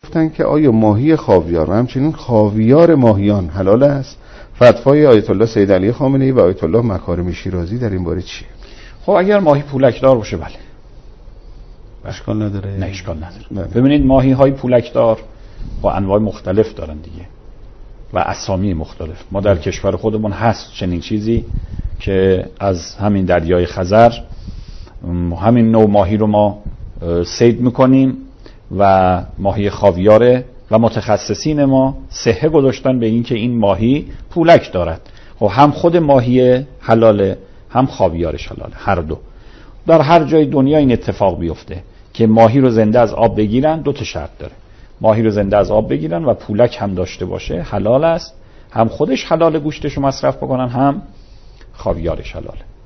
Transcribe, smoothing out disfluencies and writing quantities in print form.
گفتن که آیا ماهی خاویار و همچنین خاویار ماهیان حلال است؟ فتوای آیت الله سید علی خامنه‌ای و آیت الله مکارمی شیرازی در این باره چیه؟ خب اگر ماهی پولکدار باشه بله اشکال نداره. نه اشکال نداره. ببینید ماهی های پولکدار با انواع مختلف دارن دیگه و اسامی مختلف. ما در کشور خودمون هست چنین چیزی که از همین دریای خزر همین نوع ماهی رو ما صید میکنیم و ماهی خاویاره و متخصصین ما صحه گذاشتن به این که این ماهی پولک دارد. خب هم خود ماهی حلاله هم خاویارش حلاله، هر دو. در هر جای دنیا این اتفاق بیفته که ماهی رو زنده از آب بگیرن، دو تا شرط داره. ماهی رو زنده از آب بگیرن و پولک هم داشته باشه حلال است، هم خودش حلال گوشتش رو مصرف بکنن هم خاویارش حلاله.